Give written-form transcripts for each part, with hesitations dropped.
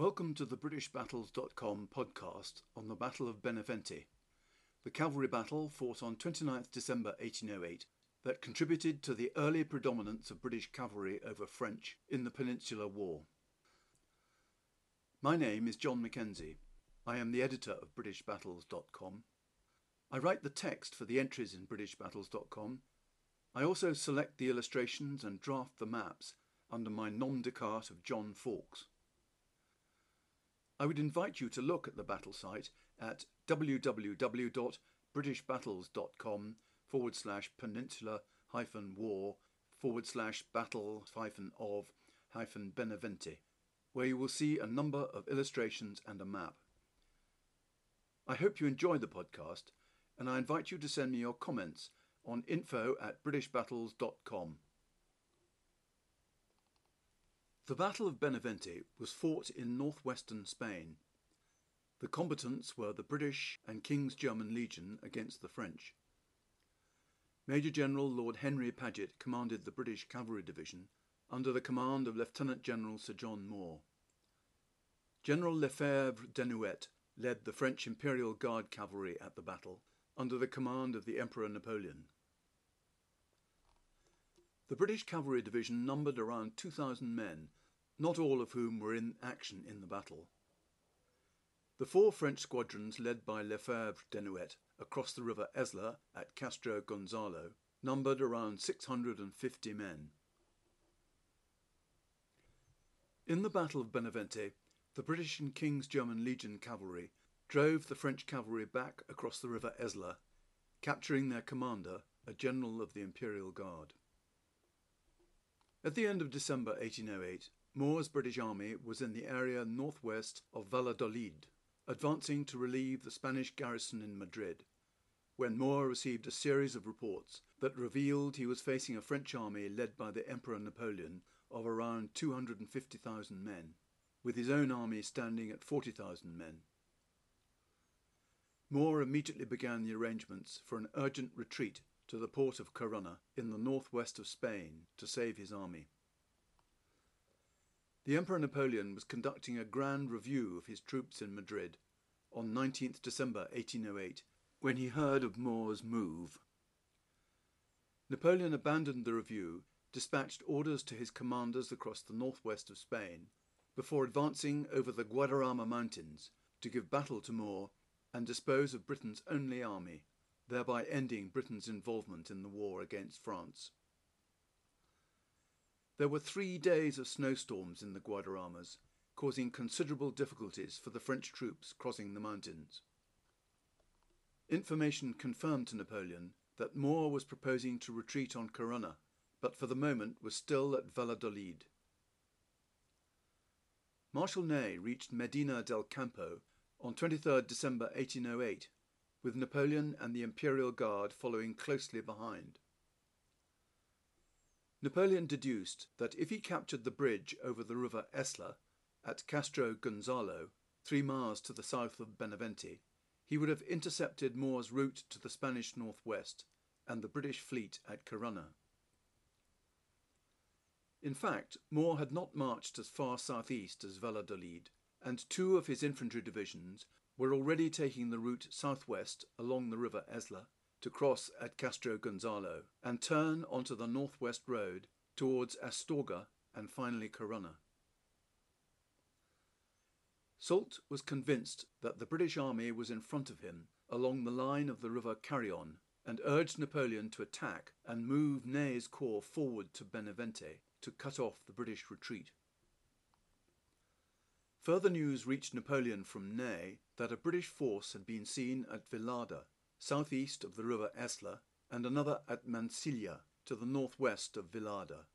Welcome to the BritishBattles.com podcast on the Battle of Benevente, the cavalry battle fought on 29th December 1808 that contributed to the early predominance of British cavalry over French in the Peninsular War. My name is John Mackenzie. I am the editor of BritishBattles.com. I write the text for the entries in BritishBattles.com. I also select the illustrations and draft the maps under my nom de carte of John Fawkes. I would invite you to look at the battle site at www.peninsula-war/battle-of-Benevente, where you will see a number of illustrations and a map. I hope you enjoy the podcast, and I invite you to send me your comments on info@britishbattles.com. The Battle of Benevente was fought in northwestern Spain. The combatants were the British and King's German Legion against the French. Major General Lord Henry Paget commanded the British Cavalry Division under the command of Lieutenant General Sir John Moore. General Lefebvre Desnouettes led the French Imperial Guard Cavalry at the battle under the command of the Emperor Napoleon. The British Cavalry Division numbered around 2,000 men, not all of whom were in action in the battle. The four French squadrons led by Lefebvre Desnouettes across the River Esla at Castro Gonzalo numbered around 650 men. In the Battle of Benevente, the British and King's German Legion cavalry drove the French cavalry back across the River Esla, capturing their commander, a general of the Imperial Guard. At the end of December 1808, Moore's British army was in the area northwest of Valladolid, advancing to relieve the Spanish garrison in Madrid, when Moore received a series of reports that revealed he was facing a French army led by the Emperor Napoleon of around 250,000 men, with his own army standing at 40,000 men. Moore immediately began the arrangements for an urgent retreat to the port of Corunna in the northwest of Spain to save his army. The Emperor Napoleon was conducting a grand review of his troops in Madrid on 19th December 1808 when he heard of Moore's move. Napoleon abandoned the review, dispatched orders to his commanders across the northwest of Spain, before advancing over the Guadarrama Mountains to give battle to Moore and dispose of Britain's only army, thereby ending Britain's involvement in the war against France. There were 3 days of snowstorms in the Guadarramas, causing considerable difficulties for the French troops crossing the mountains. Information confirmed to Napoleon that Moore was proposing to retreat on Corunna, but for the moment was still at Valladolid. Marshal Ney reached Medina del Campo on 23rd December 1808, with Napoleon and the Imperial Guard following closely behind. Napoleon deduced that if he captured the bridge over the River Esla at Castro Gonzalo, 3 miles to the south of Benevente, he would have intercepted Moore's route to the Spanish northwest and the British fleet at Corunna. In fact, Moore had not marched as far southeast as Valladolid, and 2 of his infantry divisions were already taking the route southwest along the River Esla to cross at Castro Gonzalo and turn onto the northwest road towards Astorga and finally Corunna. Soult was convinced that the British army was in front of him along the line of the River Carrion and urged Napoleon to attack and move Ney's corps forward to Benevente to cut off the British retreat. Further news reached Napoleon from Ney that a British force had been seen at Villada, southeast of the River Esla, and another at Mansilla, to the northwest of Villada.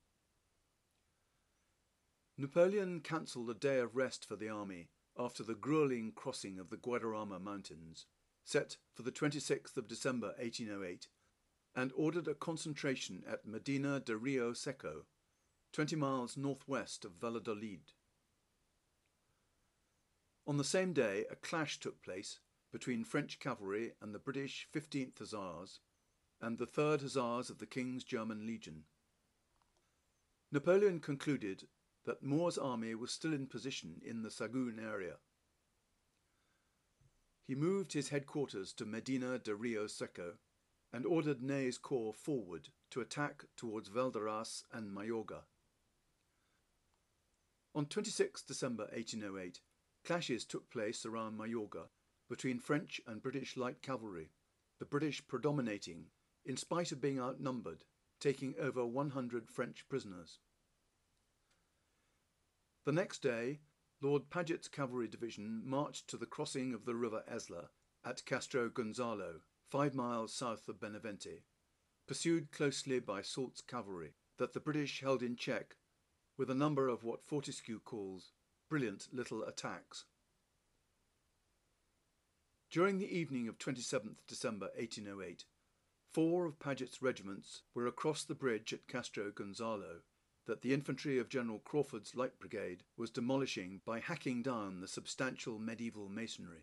Napoleon cancelled a day of rest for the army after the gruelling crossing of the Guadarrama Mountains, set for the 26th of December 1808, and ordered a concentration at Medina de Rio Seco, 20 miles northwest of Valladolid. On the same day, a clash took place between French cavalry and the British 15th Hussars and the 3rd Hussars of the King's German Legion. Napoleon concluded that Moore's army was still in position in the Saguin area. He moved his headquarters to Medina de Rio Seco and ordered Ney's corps forward to attack towards Valderas and Mayorga. On 26 December 1808, clashes took place around Mayorga between French and British light cavalry, the British predominating, in spite of being outnumbered, taking over 100 French prisoners. The next day, Lord Paget's cavalry division marched to the crossing of the river Esla at Castro Gonzalo, 5 miles south of Benavente, pursued closely by Soult's cavalry that the British held in check with a number of what Fortescue calls brilliant little attacks. During the evening of 27th December 1808, 4 of Paget's regiments were across the bridge at Castro Gonzalo that the infantry of General Crawford's Light Brigade was demolishing by hacking down the substantial medieval masonry.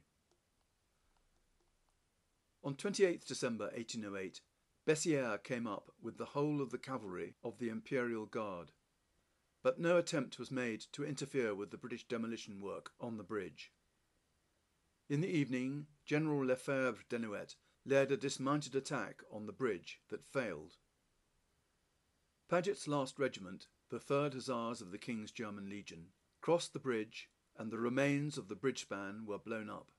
On 28th December 1808, Bessieres came up with the whole of the cavalry of the Imperial Guard, but no attempt was made to interfere with the British demolition work on the bridge. In the evening, General Lefebvre Desnouettes led a dismounted attack on the bridge that failed. Paget's last regiment, the 3rd Hussars of the King's German Legion, crossed the bridge and the remains of the bridge span were blown up.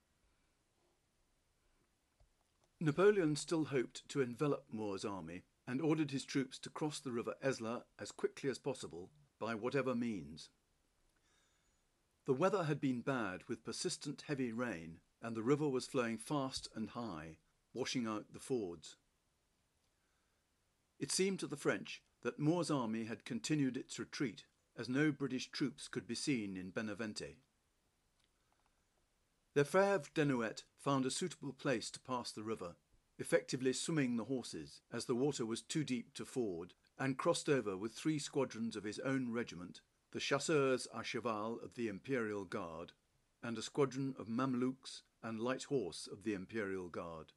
Napoleon still hoped to envelop Moore's army and ordered his troops to cross the river Esla as quickly as possible by whatever means. The weather had been bad with persistent heavy rain and the river was flowing fast and high, washing out the fords. It seemed to the French that Moore's army had continued its retreat, as no British troops could be seen in Benavente. Lefebvre Desnouettes found a suitable place to pass the river, effectively swimming the horses as the water was too deep to ford, and crossed over with 3 squadrons of his own regiment, the Chasseurs à Cheval of the Imperial Guard, and a squadron of Mamelukes and light horse of the Imperial Guard.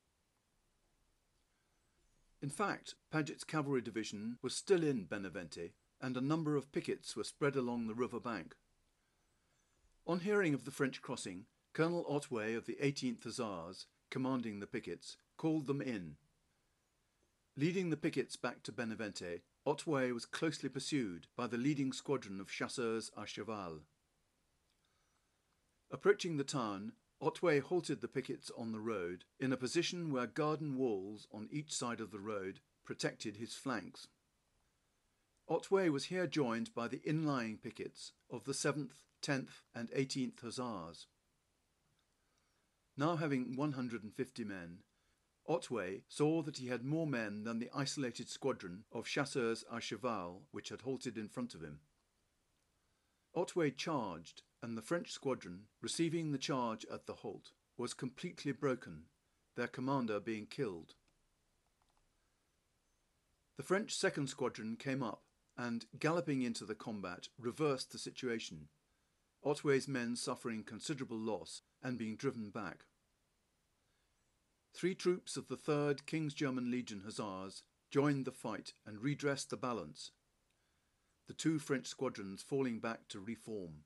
In fact, Paget's cavalry division was still in Benavente, and a number of pickets were spread along the river bank. On hearing of the French crossing, Colonel Otway of the 18th Hussars, commanding the pickets, called them in. Leading the pickets back to Benavente, Otway was closely pursued by the leading squadron of Chasseurs à Cheval. Approaching the town, Otway halted the pickets on the road in a position where garden walls on each side of the road protected his flanks. Otway was here joined by the inlying pickets of the 7th, 10th and 18th Hussars. Now having 150 men, Otway saw that he had more men than the isolated squadron of Chasseurs à Cheval which had halted in front of him. Otway charged, and the French squadron, receiving the charge at the halt, was completely broken, their commander being killed. The French second squadron came up and, galloping into the combat, reversed the situation, Otway's men suffering considerable loss and being driven back. 3 troops of the 3rd King's German Legion Hussars joined the fight and redressed the balance, the 2 French squadrons falling back to reform.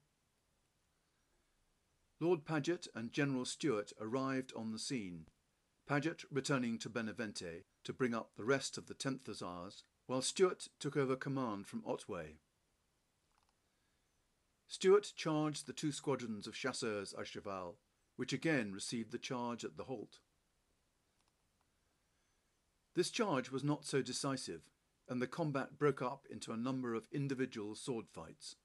Lord Paget and General Stuart arrived on the scene, Paget returning to Benavente to bring up the rest of the 10th Hussars, while Stuart took over command from Otway. Stuart charged the 2 squadrons of Chasseurs à Cheval, which again received the charge at the halt. This charge was not so decisive, and the combat broke up into a number of individual sword fights.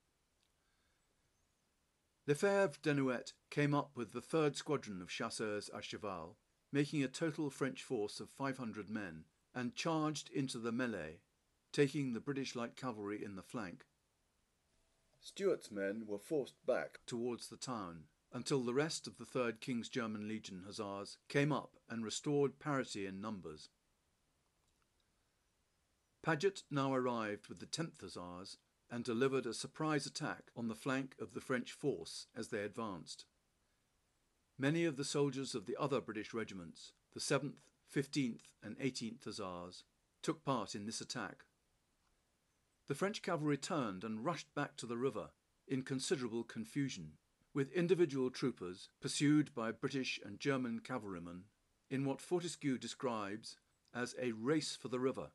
Lefebvre Desnouettes came up with the 3rd squadron of Chasseurs à Cheval, making a total French force of 500 men, and charged into the melee, taking the British light cavalry in the flank. Stuart's men were forced back towards the town, until the rest of the 3rd King's German Legion Hussars came up and restored parity in numbers. Paget now arrived with the 10th Hussars and delivered a surprise attack on the flank of the French force as they advanced. Many of the soldiers of the other British regiments, the 7th, 15th and 18th Hussars, took part in this attack. The French cavalry turned and rushed back to the river in considerable confusion, with individual troopers pursued by British and German cavalrymen in what Fortescue describes as a race for the river.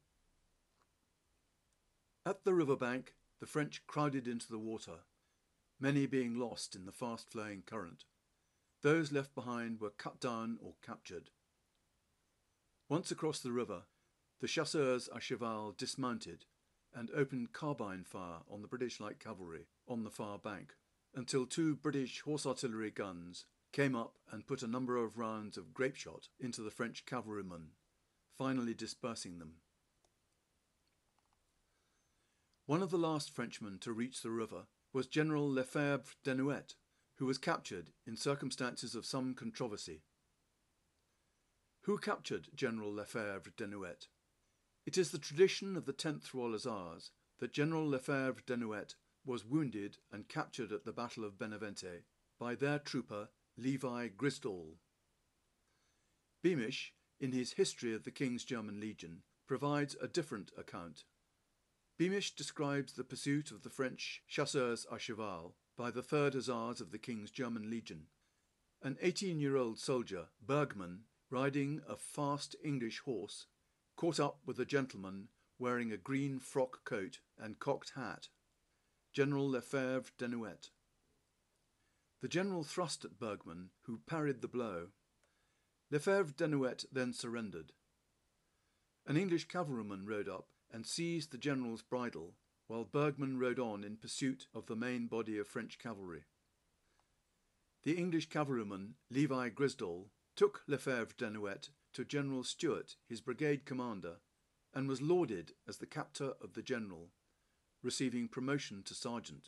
At the river bank, the French crowded into the water, many being lost in the fast-flowing current. Those left behind were cut down or captured. Once across the river, the chasseurs à cheval dismounted and opened carbine fire on the British light cavalry on the far bank, until 2 British horse artillery guns came up and put a number of rounds of grape shot into the French cavalrymen, finally dispersing them. One of the last Frenchmen to reach the river was General Lefebvre Desnouettes, who was captured in circumstances of some controversy. Who captured General Lefebvre Desnouettes? It is the tradition of the 10th Royal Hussars that General Lefebvre Desnouettes was wounded and captured at the Battle of Benavente by their trooper Levi Grisdall. Beamish, in his History of the King's German Legion, provides a different account. Beamish describes the pursuit of the French chasseurs à cheval by the 3rd Hussars of the King's German Legion. An 18-year-old soldier, Bergman, riding a fast English horse, caught up with a gentleman wearing a green frock coat and cocked hat, General Lefebvre Desnouettes. The general thrust at Bergman, who parried the blow. Lefebvre Desnouettes then surrendered. An English cavalryman rode up and seized the general's bridle, while Bergman rode on in pursuit of the main body of French cavalry. The English cavalryman, Levi Grisdall, took Lefebvre Desnouettes to General Stuart, his brigade commander, and was lauded as the captor of the general, receiving promotion to sergeant.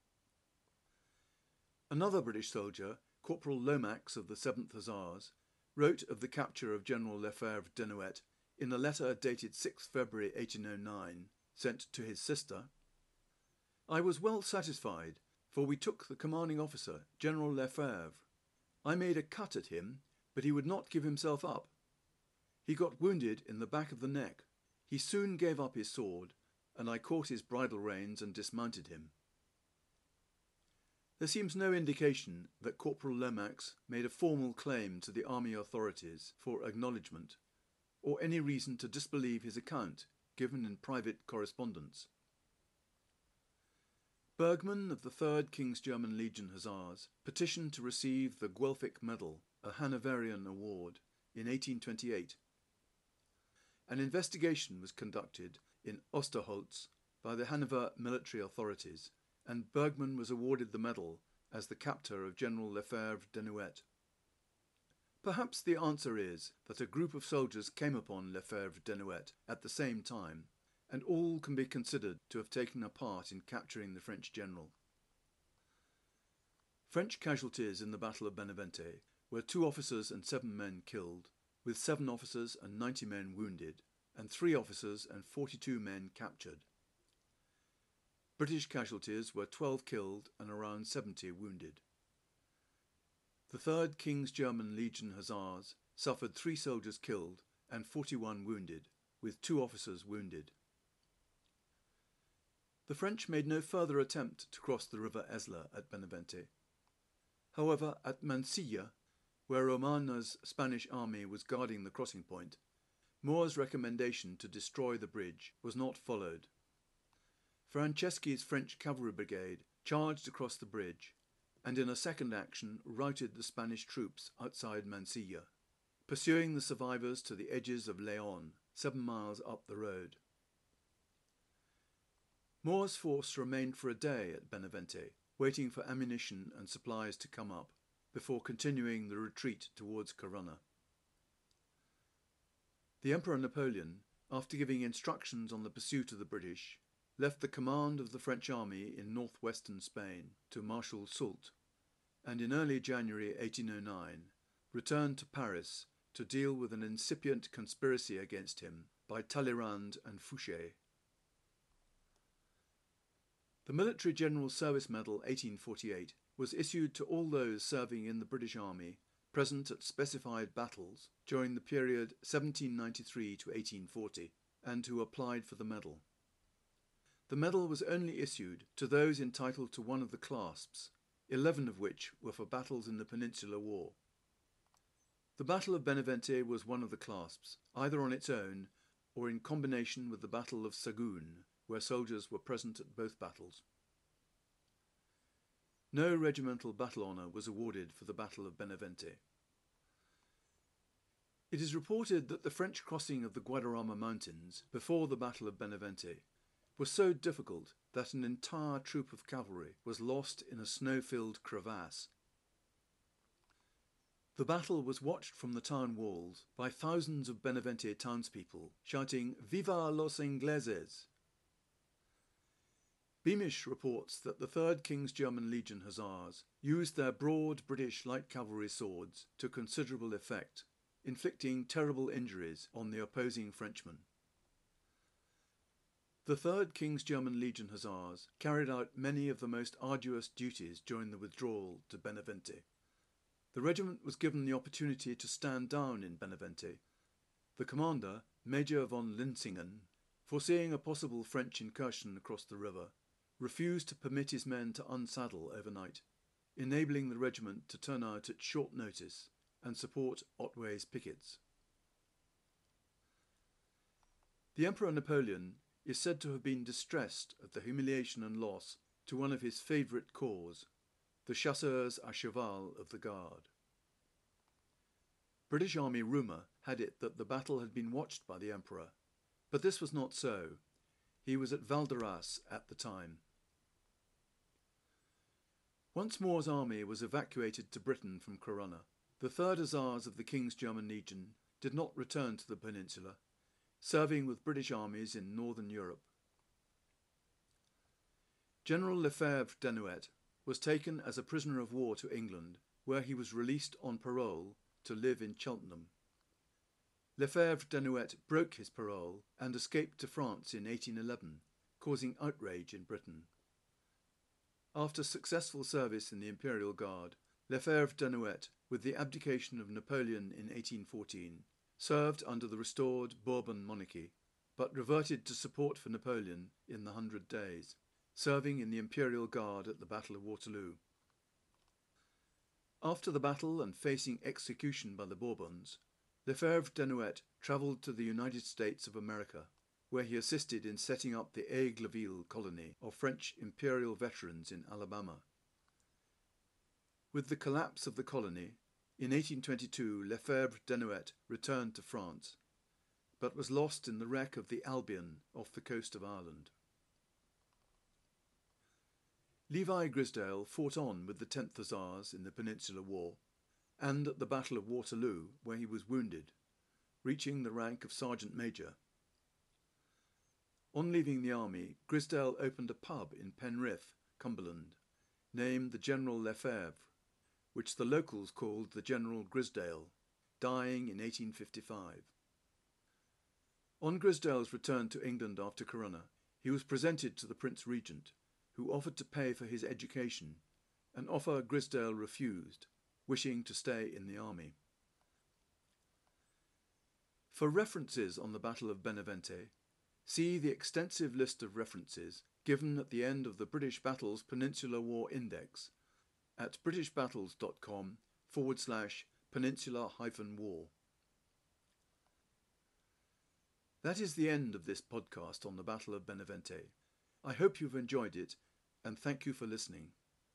Another British soldier, Corporal Lomax of the 7th Hussars, wrote of the capture of General Lefebvre Desnouettes in a letter dated 6 February 1809, sent to his sister. "I was well satisfied, for we took the commanding officer, General Lefebvre. I made a cut at him, but he would not give himself up. He got wounded in the back of the neck. He soon gave up his sword, and I caught his bridle reins and dismounted him." There seems no indication that Corporal Lomax made a formal claim to the army authorities for acknowledgement, or any reason to disbelieve his account given in private correspondence. Bergman of the 3rd King's German Legion Hussars petitioned to receive the Guelphic Medal, a Hanoverian award, in 1828. An investigation was conducted in Osterholz by the Hanover military authorities, and Bergman was awarded the medal as the captor of General Lefebvre Desnouettes. Perhaps the answer is that a group of soldiers came upon Lefebvre Desnouettes at the same time, and all can be considered to have taken a part in capturing the French general. French casualties in the Battle of Benavente were 2 officers and 7 men killed, with 7 officers and 90 men wounded, and 3 officers and 42 men captured. British casualties were 12 killed and around 70 wounded. The 3rd King's German Legion Hussars suffered 3 soldiers killed and 41 wounded, with 2 officers wounded. The French made no further attempt to cross the river Esla at Benavente. However, at Mansilla, where Romana's Spanish army was guarding the crossing point, Moore's recommendation to destroy the bridge was not followed. Franceschi's French cavalry brigade charged across the bridge, and in a second action routed the Spanish troops outside Mansilla, pursuing the survivors to the edges of Leon, 7 miles up the road. Moore's force remained for a day at Benavente, waiting for ammunition and supplies to come up, before continuing the retreat towards Corunna. The Emperor Napoleon, after giving instructions on the pursuit of the British, left the command of the French army in northwestern Spain to Marshal Soult, and in early January 1809 returned to Paris to deal with an incipient conspiracy against him by Talleyrand and Fouché. The Military General Service Medal 1848 was issued to all those serving in the British Army present at specified battles during the period 1793 to 1840 and who applied for the medal. The medal was only issued to those entitled to one of the clasps, 11 of which were for battles in the Peninsular War. The Battle of Benevente was one of the clasps, either on its own or in combination with the Battle of Sagunt, where soldiers were present at both battles. No regimental battle honour was awarded for the Battle of Benevente. It is reported that the French crossing of the Guadarrama Mountains before the Battle of Benevente was so difficult that an entire troop of cavalry was lost in a snow-filled crevasse. The battle was watched from the town walls by thousands of Benevente townspeople shouting "Viva los Ingleses!" Beamish reports that the 3rd King's German Legion Hussars used their broad British light cavalry swords to considerable effect, inflicting terrible injuries on the opposing Frenchmen. The 3rd King's German Legion Hussars carried out many of the most arduous duties during the withdrawal to Benevente. The regiment was given the opportunity to stand down in Benevente. The commander, Major von Linsingen, foreseeing a possible French incursion across the river, refused to permit his men to unsaddle overnight, enabling the regiment to turn out at short notice and support Otway's pickets. The Emperor Napoleon is said to have been distressed at the humiliation and loss to one of his favourite corps, the Chasseurs à Cheval of the Guard. British Army rumour had it that the battle had been watched by the Emperor, but this was not so. He was at Val d'Arras at the time. Once Moore's army was evacuated to Britain from Corunna, the 3rd Hussars of the King's German Legion did not return to the peninsula, serving with British armies in northern Europe. General Lefebvre Desnouettes was taken as a prisoner of war to England, where he was released on parole to live in Cheltenham. Lefebvre Desnouettes broke his parole and escaped to France in 1811, causing outrage in Britain. After successful service in the Imperial Guard, Lefebvre Desnouettes, with the abdication of Napoleon in 1814, served under the restored Bourbon monarchy, but reverted to support for Napoleon in the 100 Days, serving in the Imperial Guard at the Battle of Waterloo. After the battle and facing execution by the Bourbons, Lefebvre Desnouettes travelled to the United States of America, where he assisted in setting up the Aigleville colony of French imperial veterans in Alabama. With the collapse of the colony, in 1822 Lefebvre Desnouettes returned to France, but was lost in the wreck of the Albion off the coast of Ireland. Levi Grisdale fought on with the 10th Hussars in the Peninsular War, and at the Battle of Waterloo, where he was wounded, reaching the rank of Sergeant Major. On leaving the army, Grisdale opened a pub in Penrith, Cumberland, named the General Lefebvre, which the locals called the General Grisdale, dying in 1855. On Grisdale's return to England after Corunna, he was presented to the Prince Regent, who offered to pay for his education, an offer Grisdale refused, wishing to stay in the army. For references on the Battle of Benevente, see the extensive list of references given at the end of the British Battles Peninsular War Index at britishbattles.com/peninsula-war. That is the end of this podcast on the Battle of Benevente. I hope you've enjoyed it, and thank you for listening.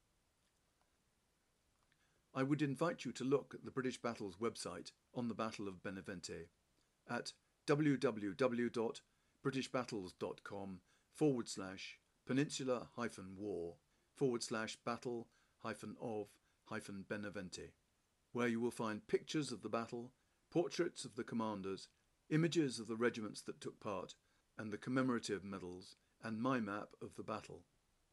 I would invite you to look at the British Battles website on the Battle of Benevente at www.britishbattles.com/peninsula-war/battle-of-Benevente, where you will find pictures of the battle, portraits of the commanders, images of the regiments that took part, and the commemorative medals, and my map of the battle.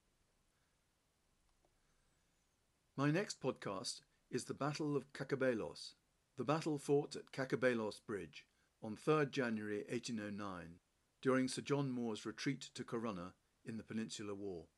My next podcast is the Battle of Cacabelos, the battle fought at Cacabelos Bridge on 3rd January 1809, during Sir John Moore's retreat to Corunna in the Peninsular War.